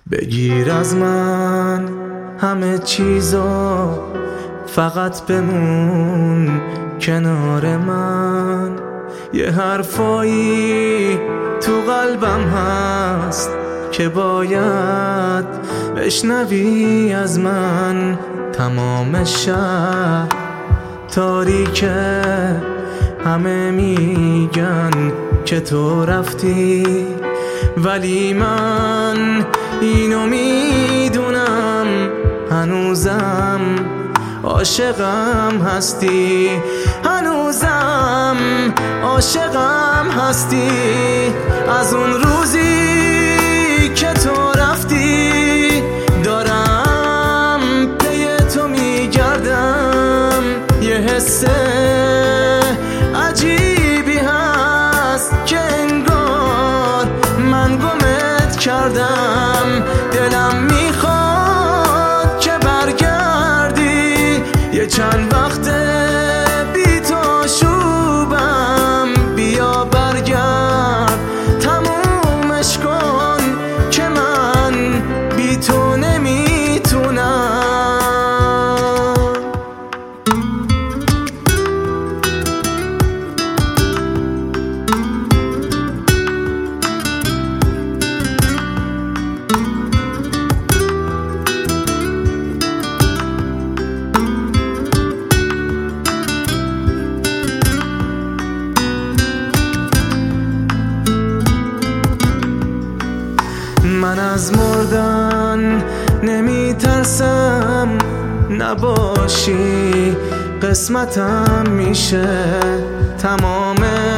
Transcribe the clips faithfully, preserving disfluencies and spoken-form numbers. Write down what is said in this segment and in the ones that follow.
بگیر از من همه چیزو، فقط بمون کنار من. یه حرفایی تو قلبم هست که باید بشنوی از من. تمام شب تاریکه، همه میگن که تو رفتی، ولی من اینو میدونم هنوزم عاشقم هستی، هنوزم عاشقم هستی. از اون روزی که تو رفتی دارم پی تو میگردم. یه حس عجیبی هست که انگار من گمت کردم. دلم میخواد که برگردی، یه چند وقته بی تو شوبم. بیا برگرد تمومش کن که من بی تو نمیتونم. من از مردن نمی ترسم، نباشی قسمتم میشه. تمام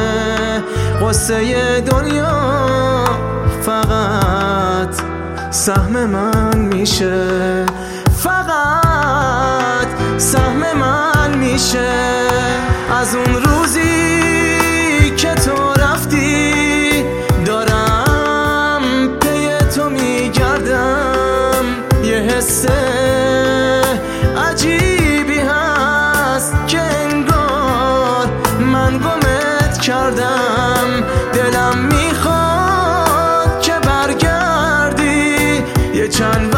قصه دنیا فقط سهم من میشه، فقط سهم من میشه. از اون روزی که تو رفتی یه حس عجیبی هست که انگار من گمت کردم. دلم میخواد که برگردی، یه چند